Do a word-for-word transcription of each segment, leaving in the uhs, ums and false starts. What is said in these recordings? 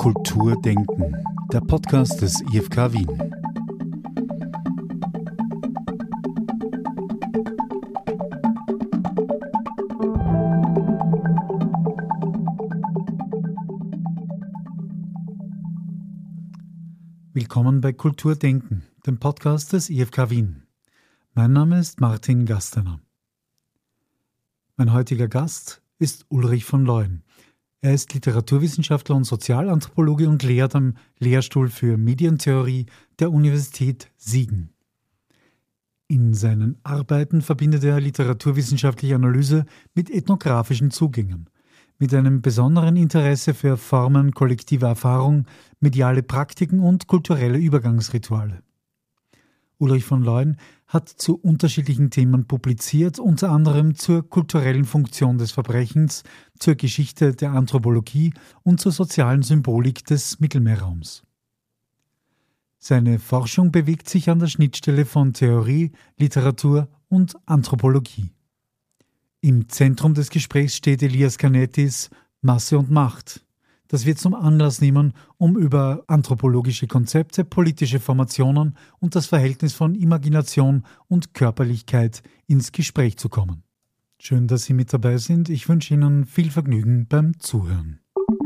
Kulturdenken, der Podcast des I F K Wien. Willkommen bei Kulturdenken, dem Podcast des I F K Wien. Mein Name ist Martin Gastener. Mein heutiger Gast ist Ulrich von Leuen. Er ist Literaturwissenschaftler und Sozialanthropologe und lehrt am Lehrstuhl für Medientheorie der Universität Siegen. In seinen Arbeiten verbindet er literaturwissenschaftliche Analyse mit ethnografischen Zugängen, mit einem besonderen Interesse für Formen kollektiver Erfahrung, mediale Praktiken und kulturelle Übergangsrituale. Ulrich von Leuen hat zu unterschiedlichen Themen publiziert, unter anderem zur kulturellen Funktion des Verbrechens, zur Geschichte der Anthropologie und zur sozialen Symbolik des Mittelmeerraums. Seine Forschung bewegt sich an der Schnittstelle von Theorie, Literatur und Anthropologie. Im Zentrum des Gesprächs steht Elias Canettis Masse und Macht. Das wir zum Anlass nehmen, um über anthropologische Konzepte, politische Formationen und das Verhältnis von Imagination und Körperlichkeit ins Gespräch zu kommen. Schön, dass Sie mit dabei sind. Ich wünsche Ihnen viel Vergnügen beim Zuhören.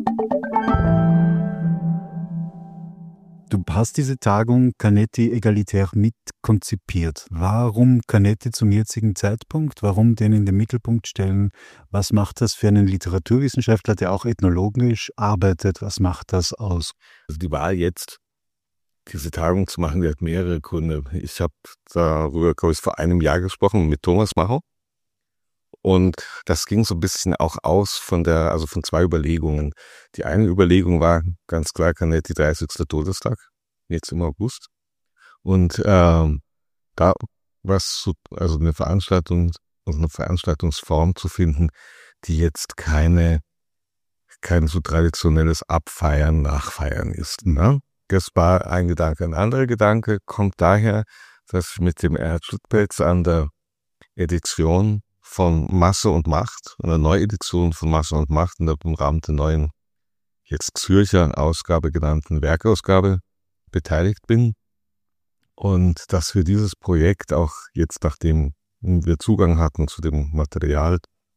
Du hast diese Tagung Canetti egalitär mit konzipiert. Warum Canetti zum jetzigen Zeitpunkt? Warum den in den Mittelpunkt stellen? Was macht das für einen Literaturwissenschaftler, der auch ethnologisch arbeitet? Was macht das aus? Also die Wahl jetzt, diese Tagung zu machen, die hat mehrere Gründe. Ich habe darüber, glaube ich, vor einem Jahr gesprochen mit Thomas Macho. Und das ging so ein bisschen auch aus von der, also von zwei Überlegungen. Die eine Überlegung war ganz klar, Canetti dreißigster Todestag, jetzt im August. Und ähm, da was so, also eine Veranstaltung und eine Veranstaltungsform zu finden, die jetzt keine, kein so traditionelles Abfeiern, Nachfeiern ist. Ne? Das war ein Gedanke. Ein anderer Gedanke kommt daher, dass ich mit dem Erhard Schüttpelz an der Edition von Masse und Macht, einer Neuedition von Masse und Macht in der im Rahmen der neuen, jetzt Zürcher Ausgabe genannten Werkausgabe beteiligt bin. Und dass wir dieses Projekt auch jetzt, nachdem wir Zugang hatten zu dem Material,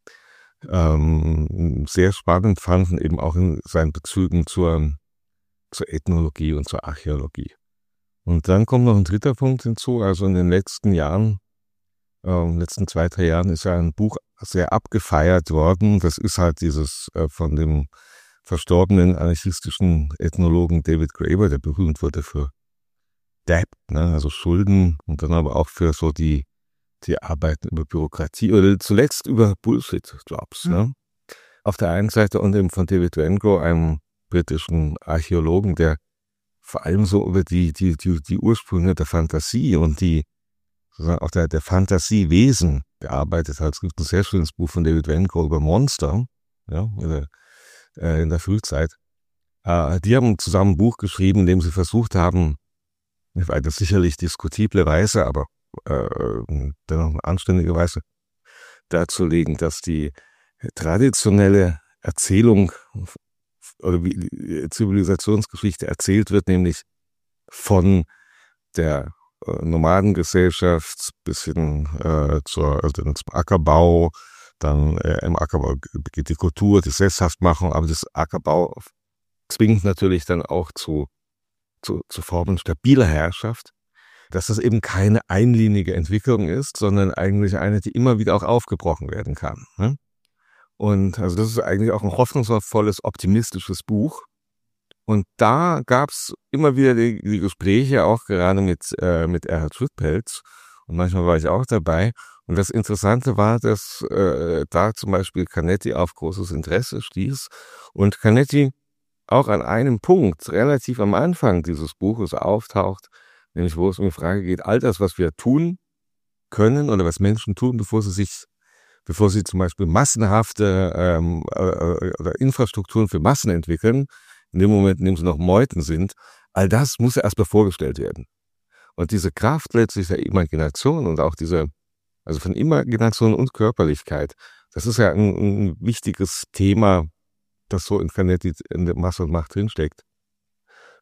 ähm, sehr spannend fanden, eben auch in seinen Bezügen zur, zur Ethnologie und zur Archäologie. Und dann kommt noch ein dritter Punkt hinzu, also in den letzten Jahren, in den letzten zwei, drei Jahren ist ja ein Buch sehr abgefeiert worden. Das ist halt dieses äh, von dem verstorbenen anarchistischen Ethnologen David Graeber, der berühmt wurde für Debt, ne, also Schulden, und dann aber auch für so die, die Arbeit über Bürokratie oder zuletzt über Bullshit-Jobs. Mhm. Ne? Auf der einen Seite und eben von David Wengrow, einem britischen Archäologen, der vor allem so über die, die, die, die Ursprünge der Fantasie und die auch der, der Fantasiewesen gearbeitet hat. Es gibt ein sehr schönes Buch von David Wengrow über Monster, ja, in der, äh, in der Frühzeit. Äh, die haben zusammen ein Buch geschrieben, in dem sie versucht haben, auf eine sicherlich diskutible Weise, aber äh, dennoch eine anständige Weise darzulegen, dass die traditionelle Erzählung oder wie Zivilisationsgeschichte erzählt wird, nämlich von der Nomadengesellschaft bis hin äh, zur, also zum Ackerbau, dann äh, im Ackerbau beginnt die Kultur, die Sesshaftmachung, aber das Ackerbau zwingt natürlich dann auch zu, zu, zu Formen stabiler Herrschaft, dass das eben keine einlinige Entwicklung ist, sondern eigentlich eine, die immer wieder auch aufgebrochen werden kann. Ne? Und also das ist eigentlich auch ein hoffnungsvolles, optimistisches Buch. Und da gab es immer wieder die, die Gespräche, auch gerade mit, äh, mit Erhard Schüttpelz. Und manchmal war ich auch dabei. Und das Interessante war, dass äh, da zum Beispiel Canetti auf großes Interesse stieß. Und Canetti auch an einem Punkt relativ am Anfang dieses Buches auftaucht, nämlich wo es um die Frage geht, all das, was wir tun können oder was Menschen tun, bevor sie sich, bevor sie zum Beispiel massenhafte ähm, äh, oder Infrastrukturen für Massen entwickeln, in dem Moment, in dem sie noch Meuten sind, all das muss ja erstmal vorgestellt werden. Und diese Kraft letztlich der Imagination und auch diese, also von Imagination und Körperlichkeit, das ist ja ein, ein wichtiges Thema, das so in Canetti in der Masse und Macht drinsteckt.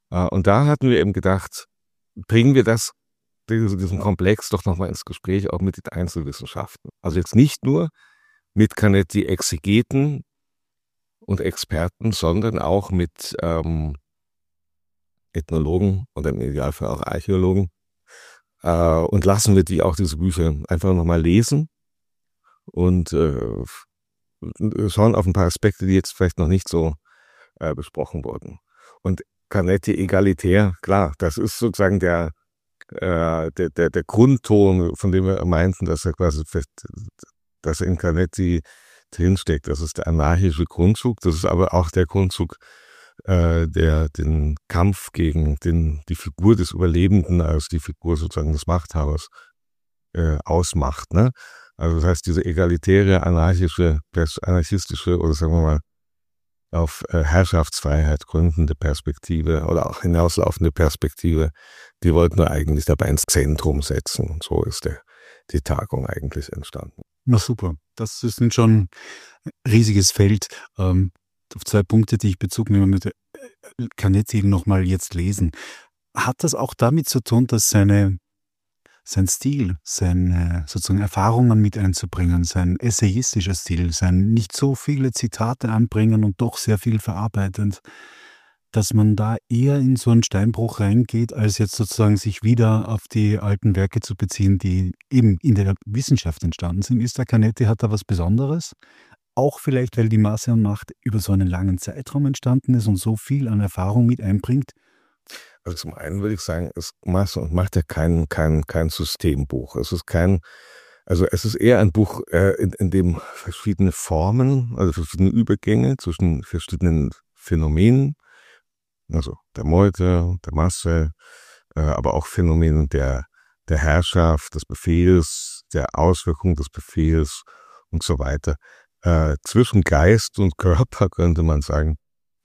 Äh, und da hatten wir eben gedacht, bringen wir das, diesen, diesen Komplex doch nochmal ins Gespräch, auch mit den Einzelwissenschaften. Also jetzt nicht nur mit Canetti-Exegeten und Experten, sondern auch mit ähm, Ethnologen oder im Idealfall auch Archäologen. Äh, und lassen wir die auch diese Bücher einfach nochmal lesen und äh, schauen auf ein paar Aspekte, die jetzt vielleicht noch nicht so äh, besprochen wurden. Und Canetti egalitär, klar, das ist sozusagen der, äh, der, der, der Grundton, von dem wir meinten, dass er quasi fest, dass er in Canetti drinsteckt. Das ist der anarchische Grundzug, das ist aber auch der Grundzug, äh, der den Kampf gegen den, die Figur des Überlebenden als die Figur sozusagen des Machthabers äh, ausmacht. Ne? Also das heißt, diese egalitäre, anarchische, anarchistische oder sagen wir mal auf äh, Herrschaftsfreiheit gründende Perspektive oder auch hinauslaufende Perspektive, die wollten wir eigentlich dabei ins Zentrum setzen. Und so ist der, die Tagung eigentlich entstanden. Na super, das ist schon ein riesiges Feld. Ähm, auf zwei Punkte, die ich Bezug nehme mit Canetti nochmal jetzt lesen. Hat das auch damit zu tun, dass seine, sein Stil, seine sozusagen Erfahrungen mit einzubringen, sein essayistischer Stil, sein nicht so viele Zitate anbringen und doch sehr viel verarbeitend, dass man da eher in so einen Steinbruch reingeht, als jetzt sozusagen sich wieder auf die alten Werke zu beziehen, die eben in der Wissenschaft entstanden sind? Ist der Canetti, hat da was Besonderes? Auch vielleicht, weil die Masse und Macht über so einen langen Zeitraum entstanden ist und so viel an Erfahrung mit einbringt? Also zum einen würde ich sagen, es Masse und Macht ja kein, kein, kein Systembuch. Es ist kein, also es ist eher ein Buch, äh, in, in dem verschiedene Formen, also verschiedene Übergänge zwischen verschiedenen Phänomenen, also der Meute, der Masse, äh, aber auch Phänomenen der, der Herrschaft, des Befehls, der Auswirkung des Befehls und so weiter. Äh, zwischen Geist und Körper könnte man sagen,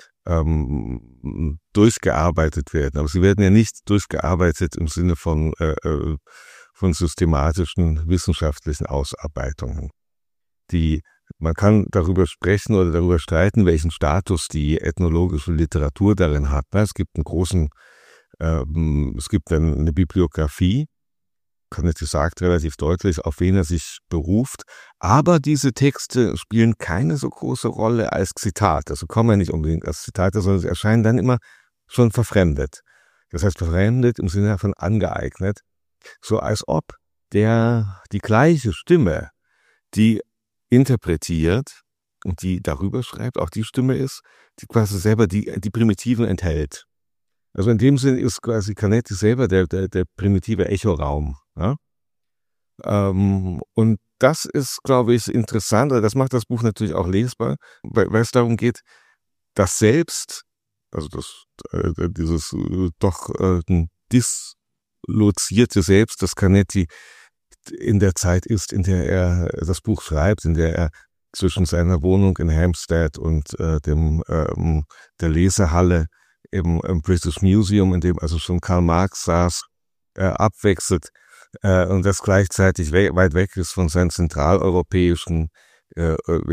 ähm, durchgearbeitet werden. Aber sie werden ja nicht durchgearbeitet im Sinne von, äh, von systematischen wissenschaftlichen Ausarbeitungen. Die, man kann darüber sprechen oder darüber streiten, welchen Status die ethnologische Literatur darin hat. Es gibt einen großen, ähm, es gibt eine Bibliografie, Canetti sagt relativ deutlich, auf wen er sich beruft. Aber diese Texte spielen keine so große Rolle als Zitat. Also kommen ja nicht unbedingt als Zitate, sondern sie erscheinen dann immer schon verfremdet. Das heißt verfremdet im Sinne von angeeignet. So als ob der, die gleiche Stimme, die interpretiert und die darüber schreibt, auch die Stimme ist, die quasi selber die, die Primitiven enthält. Also in dem Sinn ist quasi Canetti selber der, der, der primitive Echoraum. Ja? Ähm, und das ist, glaube ich, interessant, das macht das Buch natürlich auch lesbar, weil, weil es darum geht, das Selbst, also das, äh, dieses äh, doch äh, dislozierte Selbst, das Canetti in der Zeit ist, in der er das Buch schreibt, in der er zwischen seiner Wohnung in Hampstead und äh, dem ähm, der Lesehalle im, im British Museum, in dem also schon Karl Marx saß, äh, abwechselt äh, und das gleichzeitig we- weit weg ist von seinen zentraleuropäischen, äh,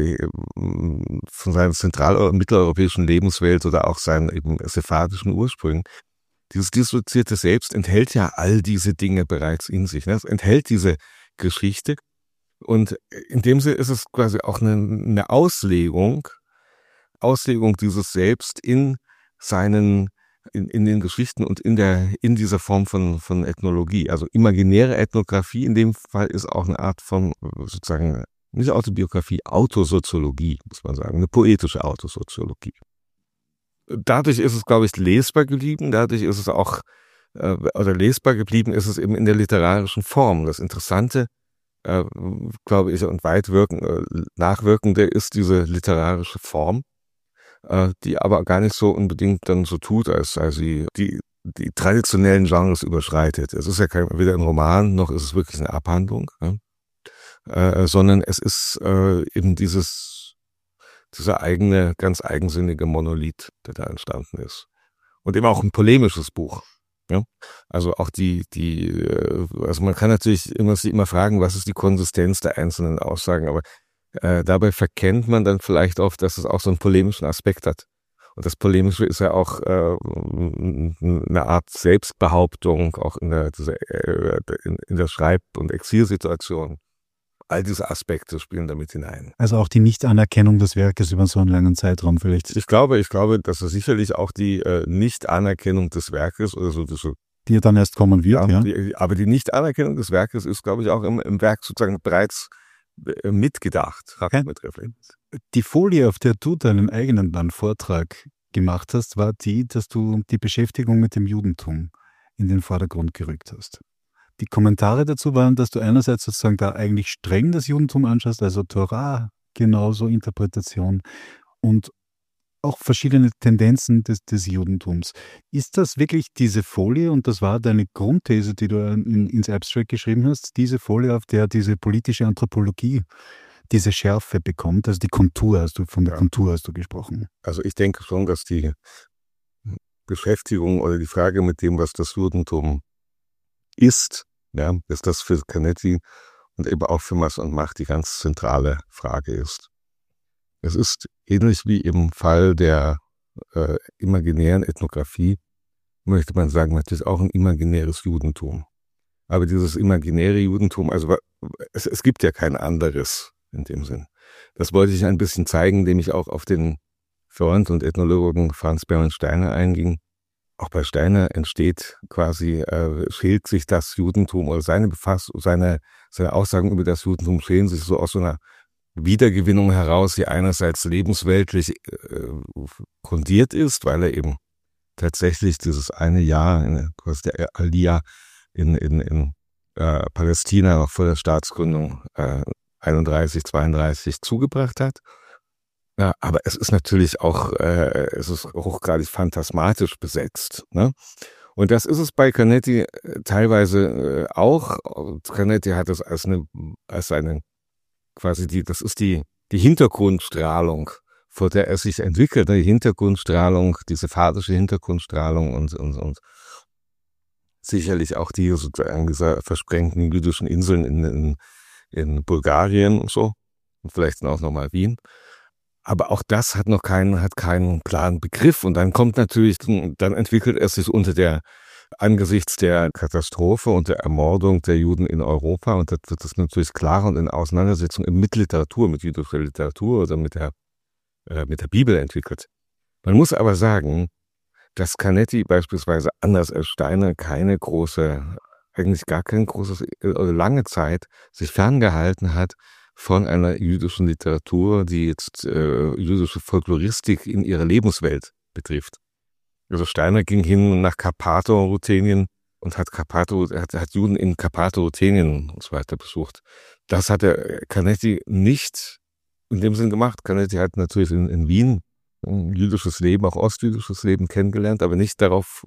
von seiner zentral- mitteleuropäischen Lebenswelt oder auch seinen eben sephardischen Ursprüngen. Dieses dissoziierte Selbst enthält ja all diese Dinge bereits in sich. Ne? Es enthält diese Geschichte und in dem Sinne ist es quasi auch eine, eine Auslegung, Auslegung dieses Selbst in seinen, in, in den Geschichten und in der, in dieser Form von, von Ethnologie. Also imaginäre Ethnographie in dem Fall ist auch eine Art von sozusagen, nicht Autobiografie, Autosoziologie, muss man sagen, eine poetische Autosoziologie. Dadurch ist es, glaube ich, lesbar geblieben, dadurch ist es auch, äh, oder lesbar geblieben ist es eben in der literarischen Form. Das Interessante, äh, glaube ich, und weit wirken, äh, nachwirkende ist diese literarische Form, die aber gar nicht so unbedingt dann so tut, als sei sie die, die traditionellen Genres überschreitet. Es ist ja kein, weder ein Roman, noch ist es wirklich eine Abhandlung, ne? äh, sondern es ist äh, eben dieses, dieser eigene, ganz eigensinnige Monolith, der da entstanden ist. Und eben auch ein polemisches Buch. Ja? Also auch die, die, also man kann natürlich immer, sich immer fragen, was ist die Konsistenz der einzelnen Aussagen, aber Äh, dabei verkennt man dann vielleicht oft, dass es auch so einen polemischen Aspekt hat. Und das Polemische ist ja auch äh, eine Art Selbstbehauptung, auch in der, in, in der Schreib- und Exilsituation. All diese Aspekte spielen damit hinein. Also auch die Nichtanerkennung des Werkes über so einen langen Zeitraum vielleicht. Ich glaube, ich glaube, dass es sicherlich auch die äh, Nichtanerkennung des Werkes oder so, so die ja dann erst kommen wird, ja. ja. Die, aber die Nichtanerkennung des Werkes ist, glaube ich, auch im, im Werk sozusagen bereits äh, mitgedacht. Okay. Mit die Folie, auf der du deinen eigenen dann Vortrag gemacht hast, war die, dass du die Beschäftigung mit dem Judentum in den Vordergrund gerückt hast. Die Kommentare dazu waren, dass du einerseits sozusagen da eigentlich streng das Judentum anschaust, also Torah, genauso Interpretation und auch verschiedene Tendenzen des, des Judentums. Ist das wirklich diese Folie, und das war deine Grundthese, die du in, ins Abstract geschrieben hast, diese Folie, auf der diese politische Anthropologie diese Schärfe bekommt, also die Kontur, hast du von der ja. Kontur hast du gesprochen. Also ich denke schon, dass die Beschäftigung oder die Frage mit dem, was das Judentum ist, ja, dass das für Canetti und eben auch für Masse und Macht die ganz zentrale Frage ist. Es ist ähnlich wie im Fall der äh, imaginären Ethnographie, möchte man sagen, natürlich auch ein imaginäres Judentum. Aber dieses imaginäre Judentum, also es, es gibt ja kein anderes in dem Sinn. Das wollte ich ein bisschen zeigen, indem ich auch auf den Freund und Ethnologen Franz Baron Steiner einging. Auch bei Steiner entsteht quasi, äh, schält sich das Judentum oder seine Befassung, seine, seine Aussagen über das Judentum schälen sich so aus so einer Wiedergewinnung heraus, die einerseits lebensweltlich äh, grundiert ist, weil er eben tatsächlich dieses eine Jahr, in, quasi der Aliyah in, in, in äh, Palästina noch vor der Staatsgründung äh, einunddreißig, zweiunddreißig zugebracht hat. Ja, aber es ist natürlich auch, äh, es ist hochgradig phantasmatisch besetzt, ne? Und das ist es bei Canetti äh, teilweise äh, auch. Canetti hat es als eine, als eine, quasi die, das ist die, die Hintergrundstrahlung, vor der er sich entwickelt, die Hintergrundstrahlung, diese phasische Hintergrundstrahlung und, und, und sicherlich auch die sozusagen dieser versprengten jüdischen Inseln in, in, in Bulgarien und so. Und vielleicht auch nochmal Wien. Aber auch das hat noch keinen, hat keinen klaren Begriff. Und dann kommt natürlich, dann entwickelt es sich unter der, angesichts der Katastrophe und der Ermordung der Juden in Europa. Und das wird es natürlich klarer und in Auseinandersetzung mit Literatur, mit jüdischer Literatur oder mit der, äh, mit der Bibel entwickelt. Man muss aber sagen, dass Canetti beispielsweise anders als Steiner keine große, eigentlich gar kein großes, oder lange Zeit sich ferngehalten hat von einer jüdischen Literatur, die jetzt äh, jüdische Folkloristik in ihrer Lebenswelt betrifft. Also Steiner ging hin nach Karpato-Ruthenien und hat Karpato, hat, hat Juden in Karpato-Ruthenien und so weiter besucht. Das hat der Canetti nicht in dem Sinn gemacht. Canetti hat natürlich in, in Wien ein jüdisches Leben, auch ostjüdisches Leben kennengelernt, aber nicht darauf,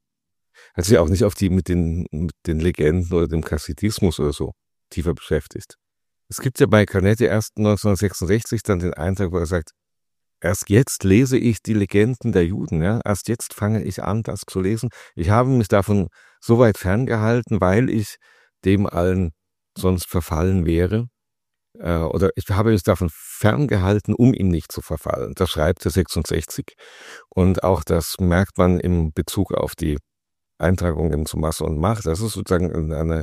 hat sich auch nicht auf die mit den, mit den Legenden oder dem Chassidismus oder so tiefer beschäftigt. Es gibt ja bei Canetti erst neunzehnhundertsechsundsechzig dann den Eintrag, wo er sagt, erst jetzt lese ich die Legenden der Juden, ja, erst jetzt fange ich an, das zu lesen. Ich habe mich davon so weit ferngehalten, weil ich dem allen sonst verfallen wäre. Äh, oder ich habe mich davon ferngehalten, um ihm nicht zu verfallen. Das schreibt er sechsundsechzig. Und auch das merkt man im Bezug auf die Eintragung in zu Masse und Macht. Das ist sozusagen eine,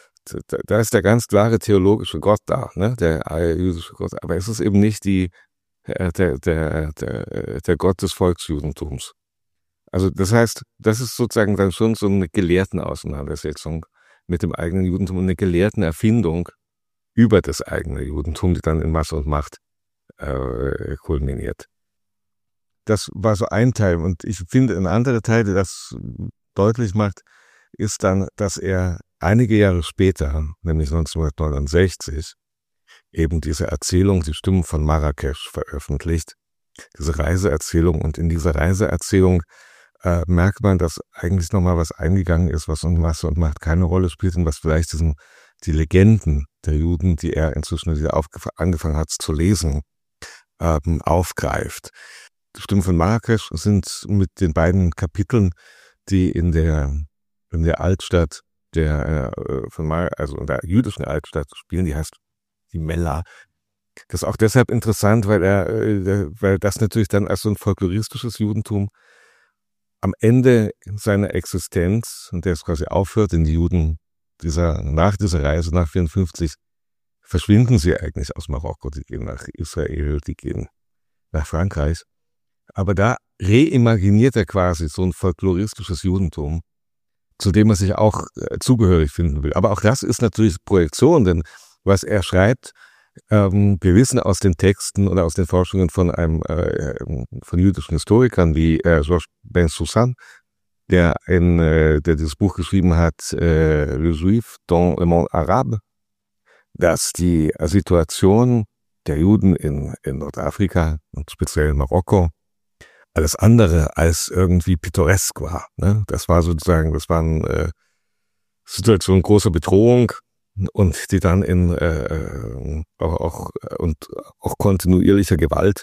da ist der ganz klare theologische Gott da, ne, der jüdische Gott. Aber es ist eben nicht die, der, der, der, der Gott des Volksjudentums. Also das heißt, das ist sozusagen dann schon so eine Gelehrtenauseinandersetzung mit dem eigenen Judentum und eine Gelehrtenerfindung über das eigene Judentum, die dann in Masse und Macht äh, kulminiert. Das war so ein Teil. Und ich finde, ein anderer Teil, der das deutlich macht, ist dann, dass er einige Jahre später, nämlich neunzehnhundertneunundsechzig, eben diese Erzählung, die Stimmen von Marrakesch, veröffentlicht. Diese Reiseerzählung. Und in dieser Reiseerzählung äh, merkt man, dass eigentlich nochmal was eingegangen ist, was in Masse und Macht keine Rolle spielt und was vielleicht diesen, die Legenden der Juden, die er inzwischen wieder aufgef- angefangen hat zu lesen, ähm, aufgreift. Die Stimmen von Marrakesch sind mit den beiden Kapiteln, die in der, in der Altstadt der, äh, von Mar- also in der jüdischen Altstadt spielen, die heißt die Mella, Das ist auch deshalb interessant, weil er, weil das natürlich dann als so ein folkloristisches Judentum am Ende seiner Existenz, und der es quasi aufhört, in die Juden dieser, nach dieser Reise, nach vierundfünfzig, verschwinden sie eigentlich aus Marokko, die gehen nach Israel, die gehen nach Frankreich. Aber da reimaginiert er quasi so ein folkloristisches Judentum, zu dem er sich auch äh, zugehörig finden will. Aber auch das ist natürlich Projektion, denn was er schreibt, ähm, wir wissen aus den Texten oder aus den Forschungen von einem äh, von jüdischen Historikern wie äh, Georges Bensoussan, der ein, äh, der dieses Buch geschrieben hat, äh, Le Juif dans le monde arabe, dass die Situation der Juden in, in Nordafrika und speziell in Marokko alles andere als irgendwie pittoresk war. Ne? Das war sozusagen, das war eine äh, Situation großer Bedrohung und die dann in äh, auch, auch und auch kontinuierlicher Gewalt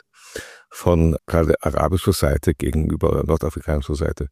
von gerade arabischer Seite gegenüber nordafrikanischer Seite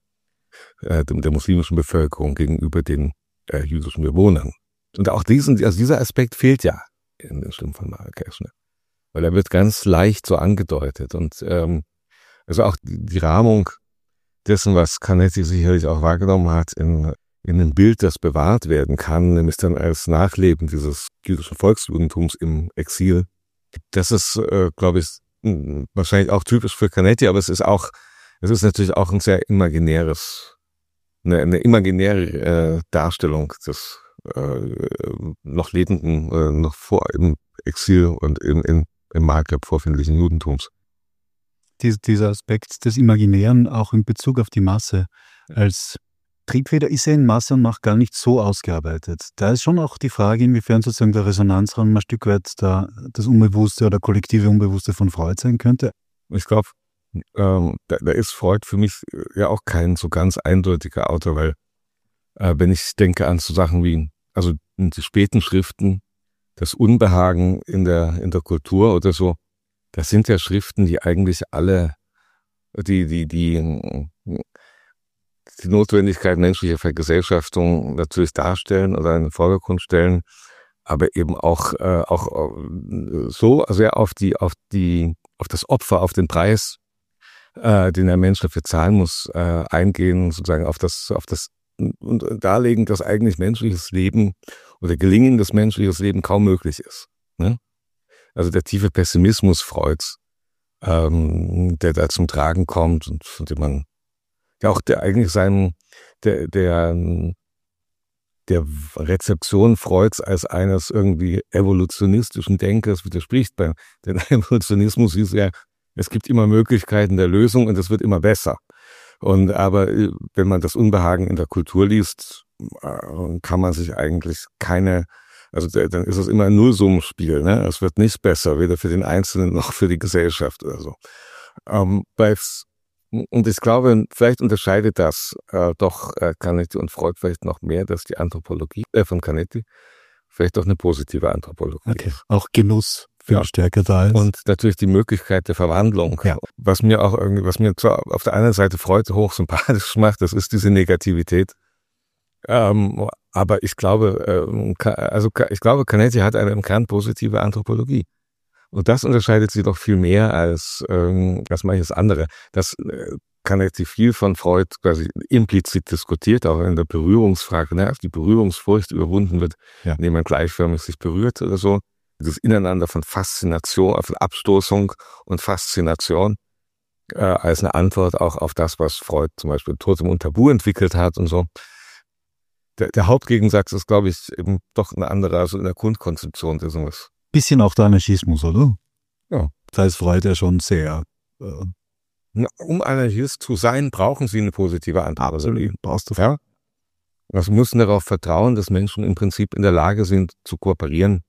äh, der muslimischen Bevölkerung gegenüber den äh, jüdischen Bewohnern. Und auch diesen, also dieser Aspekt fehlt ja in den Stimmen von Marrakesch, ne? Weil er wird ganz leicht so angedeutet. Und ähm, also auch die, die Rahmung dessen, was Canetti sicherlich auch wahrgenommen hat, in, in ein Bild, das bewahrt werden kann, nämlich dann als Nachleben dieses jüdischen Volksjudentums im Exil. Das ist, äh, glaube ich, wahrscheinlich auch typisch für Canetti, aber es ist auch, es ist natürlich auch ein sehr imaginäres, eine, eine imaginäre äh, Darstellung des äh, noch lebenden, äh, noch vor im Exil und in, in, im Maghreb vorfindlichen Judentums. Dies, dieser Aspekt des Imaginären auch in Bezug auf die Masse als Triebfeder ist ja in Masse und Macht gar nicht so ausgearbeitet. Da ist schon auch die Frage, inwiefern sozusagen der Resonanzraum ein Stück weit da das Unbewusste oder kollektive Unbewusste von Freud sein könnte. Ich glaube, ähm, da, da ist Freud für mich ja auch kein so ganz eindeutiger Autor, weil äh, wenn ich denke an so Sachen wie, also die späten Schriften, das Unbehagen in der in der Kultur oder so, das sind ja Schriften, die eigentlich alle die die die die Notwendigkeit menschlicher Vergesellschaftung natürlich darstellen oder in den Vordergrund stellen, aber eben auch äh, auch so sehr auf die auf die auf das Opfer, auf den Preis, äh, den der Mensch dafür zahlen muss, äh, eingehen, sozusagen auf das auf das und darlegen, dass eigentlich menschliches Leben oder gelingendes menschliches Leben kaum möglich ist. Ne? Also der tiefe Pessimismus Freuds, ähm, der da zum Tragen kommt und von dem man ja auch der eigentlich seinen der der der Rezeption Freuds als eines irgendwie evolutionistischen Denkers widerspricht. Denn Evolutionismus ist ja, es gibt immer Möglichkeiten der Lösung und es wird immer besser. Und aber wenn man das Unbehagen in der Kultur liest, kann man sich eigentlich keine, also dann ist es immer ein Nullsummenspiel, ne? Es wird nicht besser, weder für den Einzelnen noch für die Gesellschaft oder so. Ähm, und ich glaube, vielleicht unterscheidet das äh, doch äh, Canetti und Freud vielleicht noch mehr, dass die Anthropologie äh, von Canetti vielleicht doch eine positive Anthropologie okay. ist. Auch Genuss viel ja. stärker da ist. Und natürlich die Möglichkeit der Verwandlung. Ja. Was mir auch irgendwie, was mir zwar auf der einen Seite Freud hoch sympathisch macht, das ist diese Negativität. Ähm, aber ich glaube, äh, also ich glaube, Canetti hat eine im Kern positive Anthropologie. Und das unterscheidet sie doch viel mehr als, ähm, als manches andere. Das äh, Canetti viel von Freud quasi implizit diskutiert, auch in der Berührungsfrage, ne? Als die Berührungsfurcht überwunden wird, ja. indem man gleichförmig sich berührt oder so. Das Ineinander von Faszination, von Abstoßung und Faszination äh, als eine Antwort auch auf das, was Freud zum Beispiel Totem und Tabu entwickelt hat und so. Der, der Hauptgegensatz ist, glaube ich, eben doch ein anderer, also in der Grundkonzeption des sowas. Bisschen auch der Anarchismus, oder? Ja. Das heißt, Freud ja schon sehr. Äh Na, um Anarchist zu sein, brauchen sie eine positive Antwort. Absolut. Brauchst du. Ja. Also müssen darauf vertrauen, dass Menschen im Prinzip in der Lage sind, zu kooperieren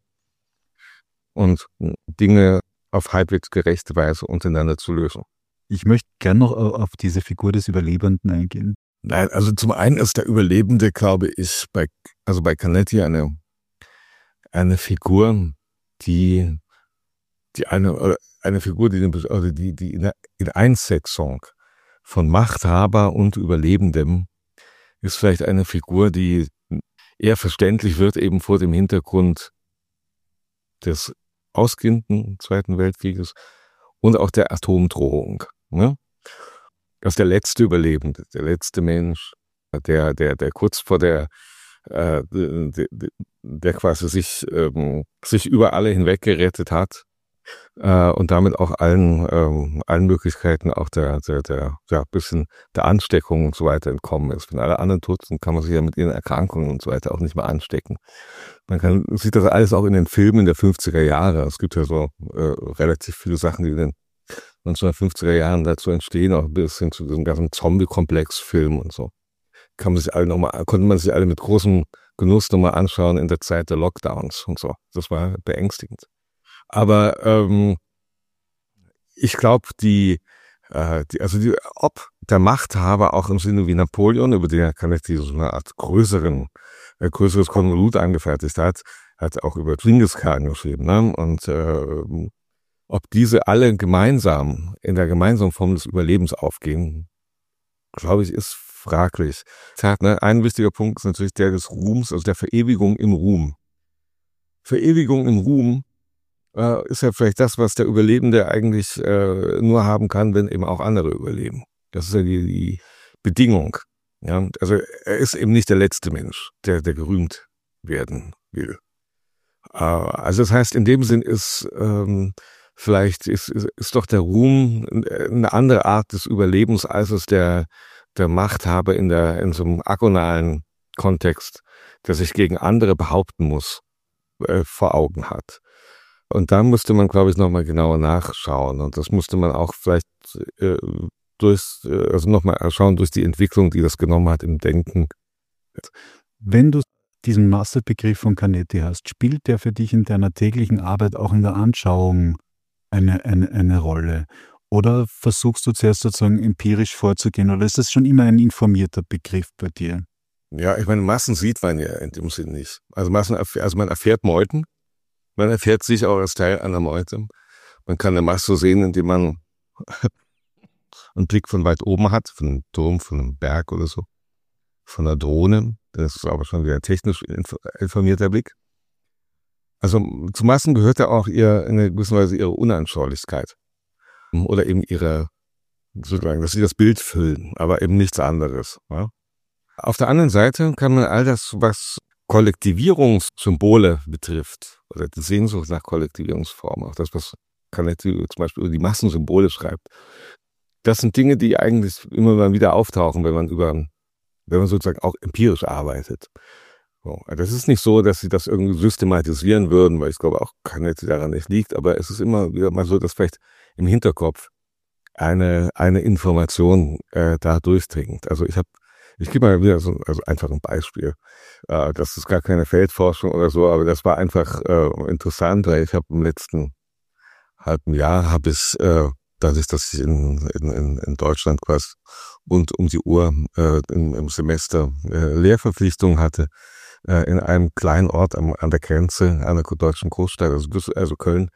und Dinge auf halbwegs gerechte Weise untereinander zu lösen. Ich möchte gerne noch auf diese Figur des Überlebenden eingehen. Nein, also zum einen ist der Überlebende, glaube ich, bei, also bei Canetti eine, eine Figur, die, die eine, eine Figur, die, also die, die in, der, in Einsetzung von Machthaber und Überlebendem ist vielleicht eine Figur, die eher verständlich wird, eben vor dem Hintergrund des ausgehenden Zweiten Weltkrieges und auch der Atomdrohung. Ne? Das ist der letzte Überlebende, der letzte Mensch, der, der, der kurz vor der, äh, der, der quasi sich, ähm, sich über alle hinweg gerettet hat. Äh, und damit auch allen, ähm, allen Möglichkeiten auch der, der, der, ja, bisschen der Ansteckung und so weiter entkommen ist. Wenn alle anderen tot sind, kann man sich ja mit ihren Erkrankungen und so weiter auch nicht mehr anstecken. Man kann, sieht das alles auch in den Filmen der fünfziger Jahre. Es gibt ja so äh, relativ viele Sachen, die in den neunzehnhundertfünfziger Jahren dazu entstehen, auch bis hin zu diesem ganzen Zombie-Komplex-Film und so. Kann man sich alle noch mal, konnte man sich alle mit großem Genuss nochmal anschauen in der Zeit der Lockdowns und so. Das war beängstigend. Aber ähm, ich glaube, die, äh, die, also die, ob der Machthaber auch im Sinne wie Napoleon, über den Canetti so eine Art größeren, äh, größeres Konvolut angefertigt hat, hat auch über Genghis Khan geschrieben, ne? Und äh, ob diese alle gemeinsam in der gemeinsamen Form des Überlebens aufgehen, glaube ich, ist fraglich. Ne? Ein wichtiger Punkt ist natürlich der des Ruhms, also der Verewigung im Ruhm. Verewigung im Ruhm äh, ist ja vielleicht das, was der Überlebende eigentlich äh, nur haben kann, wenn eben auch andere überleben. Das ist ja die, die Bedingung. Ja? Also er ist eben nicht der letzte Mensch, der, der gerühmt werden will. Äh, also das heißt, in dem Sinn ist ähm, vielleicht ist, ist, ist doch der Ruhm eine andere Art des Überlebens, als es der, der Machthaber in der, in so einem agonalen Kontext, der sich gegen andere behaupten muss, äh, vor Augen hat. Und da müsste man, glaube ich, nochmal genauer nachschauen. Und das musste man auch vielleicht, äh, durch, also nochmal schauen durch die Entwicklung, die das genommen hat im Denken. Wenn du diesen Masterbegriff von Canetti hast, spielt der für dich in deiner täglichen Arbeit auch in der Anschauung Eine, eine, eine Rolle? Oder versuchst du zuerst sozusagen empirisch vorzugehen? Oder ist das schon immer ein informierter Begriff bei dir? Ja, ich meine, Massen sieht man ja in dem Sinn nicht. Also Massen, also man erfährt Meuten, man erfährt sich auch als Teil einer Meute. Man kann eine Masse sehen, indem man einen Blick von weit oben hat, von einem Turm, von einem Berg oder so, von einer Drohne. Das ist aber schon wieder ein technisch informierter Blick. Also zu Massen gehört ja auch ihr, in gewisser Weise ihre Unanschaulichkeit. Oder eben ihre, sozusagen, dass sie das Bild füllen, aber eben nichts anderes. Ja? Auf der anderen Seite kann man all das, was Kollektivierungssymbole betrifft, oder die Sehnsucht nach Kollektivierungsformen, auch das, was Canetti zum Beispiel über die Massensymbole schreibt, das sind Dinge, die eigentlich immer mal wieder auftauchen, wenn man über, wenn man sozusagen auch empirisch arbeitet. So, das ist nicht so, dass sie das irgendwie systematisieren würden, weil ich glaube auch Canetti daran nicht liegt, aber es ist immer wieder mal so, dass vielleicht im Hinterkopf eine eine Information äh, da durchdringt. Also ich habe, ich gebe mal wieder so also einfach ein Beispiel. Äh, das ist gar keine Feldforschung oder so, aber das war einfach äh, interessant, weil ich habe im letzten halben Jahr habe ich, äh, dadurch, dass ich in, in, in Deutschland quasi rund um die Uhr äh, im, im Semester äh, Lehrverpflichtungen hatte, in einem kleinen Ort am, an der Grenze einer deutschen Großstadt, also, also Köln,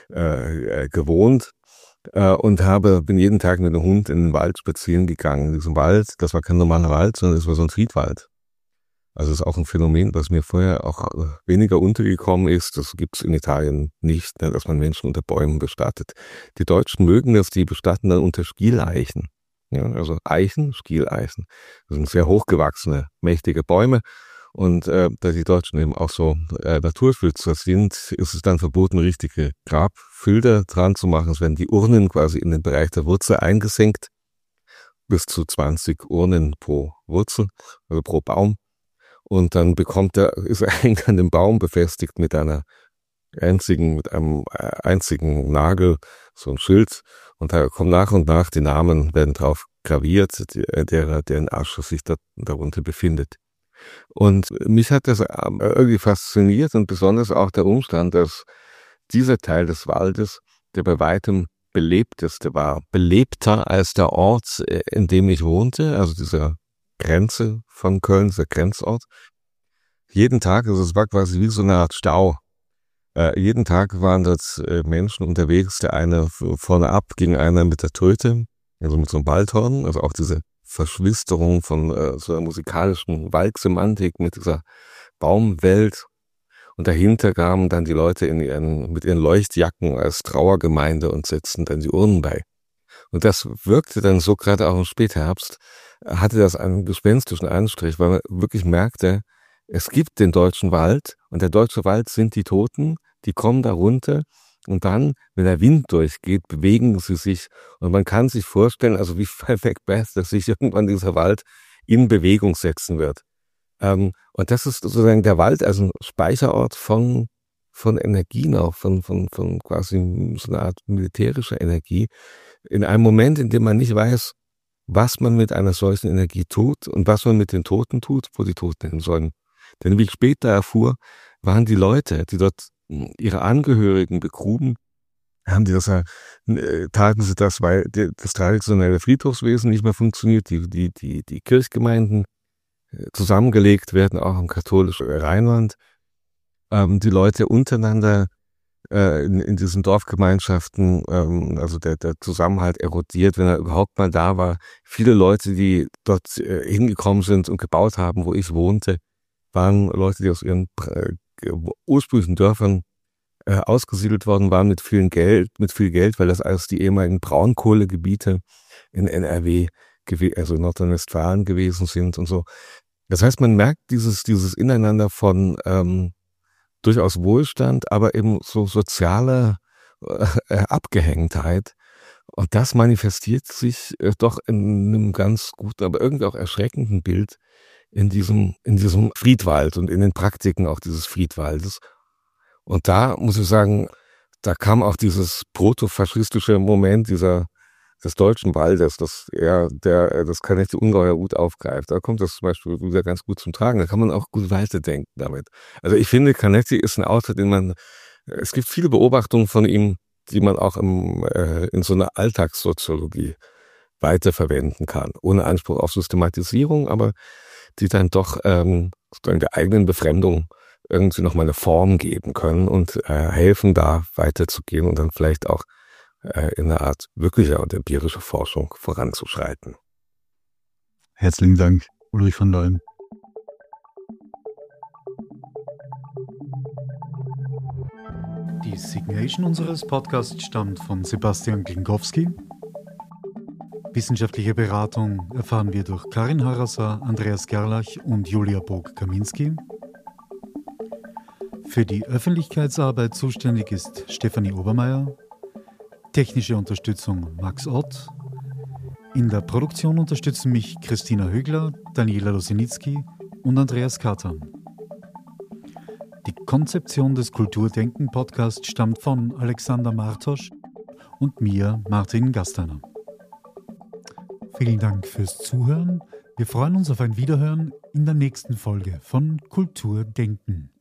äh, gewohnt äh, und habe, bin jeden Tag mit dem Hund in den Wald spazieren gegangen. In diesem Wald, das war kein normaler Wald, sondern es war so ein Friedwald. Also das ist auch ein Phänomen, was mir vorher auch weniger untergekommen ist. Das gibt's in Italien nicht, ne, dass man Menschen unter Bäumen bestattet. Die Deutschen mögen das, die bestatten dann unter Stieleichen. Ja, also Eichen, Stieleichen. Das sind sehr hochgewachsene, mächtige Bäume. Und äh, da die Deutschen eben auch so äh, Naturschützer sind, ist es dann verboten, richtige Grabfilter dran zu machen. Es werden die Urnen quasi in den Bereich der Wurzel eingesenkt. Bis zu zwanzig Urnen pro Wurzel, also pro Baum. Und dann bekommt er, ist er hängt an dem Baum befestigt mit einer einzigen, mit einem einzigen Nagel, so ein Schild. Und da kommen nach und nach die Namen, werden drauf graviert, derer, deren Asche sich da, darunter befindet. Und mich hat das irgendwie fasziniert und besonders auch der Umstand, dass dieser Teil des Waldes, der bei weitem belebteste war, belebter als der Ort, in dem ich wohnte, also dieser Grenze von Köln, dieser Grenzort. Jeden Tag, also es war quasi wie so eine Art Stau. Äh, jeden Tag waren dort äh, Menschen unterwegs, der eine vorne ab ging einer mit der Tröte, also mit so einem Baldhorn, also auch diese Verschwisterung von äh, so einer musikalischen Waldsemantik mit dieser Baumwelt. Und dahinter kamen dann die Leute in ihren, mit ihren Leuchtjacken als Trauergemeinde und setzten dann die Urnen bei. Und das wirkte dann so, gerade auch im Spätherbst, hatte das einen gespenstischen Anstrich, weil man wirklich merkte, es gibt den deutschen Wald und der deutsche Wald sind die Toten, die kommen da runter und dann, wenn der Wind durchgeht, bewegen sie sich und man kann sich vorstellen, also wie bei Macbeth, dass sich irgendwann dieser Wald in Bewegung setzen wird. Ähm, und das ist sozusagen der Wald, also ein Speicherort von, von Energien auch, von, von, von quasi so einer Art militärischer Energie. In einem Moment, in dem man nicht weiß, was man mit einer solchen Energie tut und was man mit den Toten tut, wo die Toten hin sollen. Denn wie ich später erfuhr, waren die Leute, die dort ihre Angehörigen begruben, haben die das, äh, taten sie das, weil das traditionelle Friedhofswesen nicht mehr funktioniert, die, die, die, die Kirchgemeinden zusammengelegt werden, auch im katholischen Rheinland. Ähm, die Leute untereinander äh, in, in diesen Dorfgemeinschaften, ähm, also der, der Zusammenhalt erodiert, wenn er überhaupt mal da war. Viele Leute, die dort äh, hingekommen sind und gebaut haben, wo ich wohnte, waren Leute, die aus ihren äh, ursprünglichen Dörfern äh, ausgesiedelt worden waren mit viel Geld, mit viel Geld, weil das alles die ehemaligen Braunkohlegebiete in N R W, also Nordrhein-Westfalen gewesen sind und so. Das heißt, man merkt dieses, dieses Ineinander von ähm, durchaus Wohlstand, aber eben so soziale äh, Abgehängtheit. Und das manifestiert sich äh, doch in einem ganz guten, aber irgendwie auch erschreckenden Bild in diesem, in diesem Friedwald und in den Praktiken auch dieses Friedwaldes. Und da muss ich sagen, da kam auch dieses protofaschistische Moment dieser des deutschen Waldes, das er, der, das Canetti ungeheuer gut aufgreift. Da kommt das zum Beispiel wieder ganz gut zum Tragen. Da kann man auch gut weiterdenken damit. Also ich finde, Canetti ist ein Autor, den man, es gibt viele Beobachtungen von ihm, die man auch im, äh, in so einer Alltagssoziologie weiterverwenden kann. Ohne Anspruch auf Systematisierung, aber die dann doch ähm, sozusagen der eigenen Befremdung irgendwie nochmal eine Form geben können und äh, helfen, da weiterzugehen und dann vielleicht auch in einer Art wirklicher und empirischer Forschung voranzuschreiten. Herzlichen Dank, Ulrich von Leuen. Die Signation unseres Podcasts stammt von Sebastian Klinkowski. Wissenschaftliche Beratung erfahren wir durch Karin Harasser, Andreas Gerlach und Julia Bog-Kaminski. Für die Öffentlichkeitsarbeit zuständig ist Stefanie Obermeier. Technische Unterstützung Max Ott. In der Produktion unterstützen mich Christina Högler, Daniela Losinitzky und Andreas Katan. Die Konzeption des Kulturdenken-Podcasts stammt von Alexander Martosch und mir, Martin Gasteiner. Vielen Dank fürs Zuhören. Wir freuen uns auf ein Wiederhören in der nächsten Folge von Kulturdenken.